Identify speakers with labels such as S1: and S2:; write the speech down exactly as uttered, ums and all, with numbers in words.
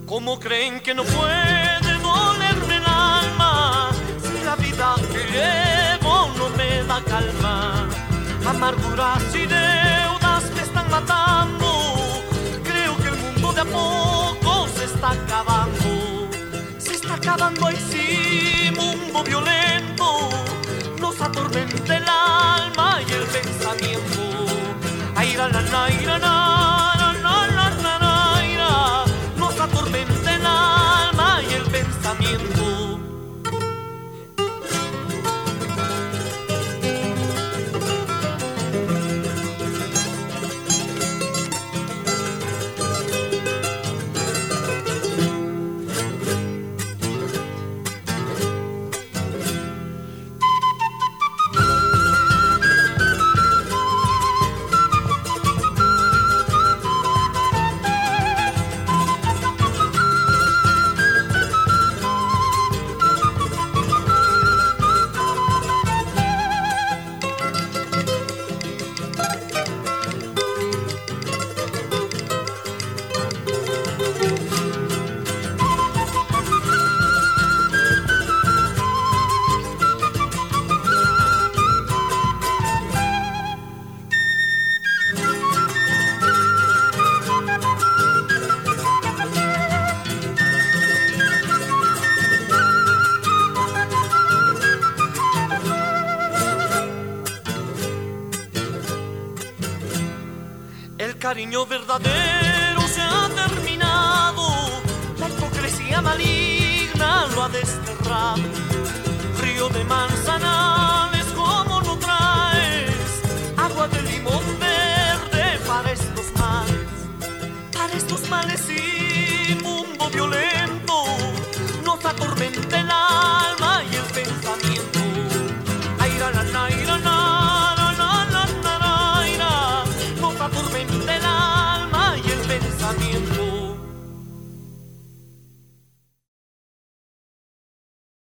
S1: ¿Cómo creen que no puede dolerme el alma si la vida que llevo no me da calma? Amarguras y deudas me están matando. Creo que el mundo de a poco se está acabando. Se está acabando el sí, mundo violento. Nos atormenta el alma y el pensamiento. Ay, la, la, la, la, la, la, la, la, la, nos atormenta el alma y el pensamiento. El cariño verdadero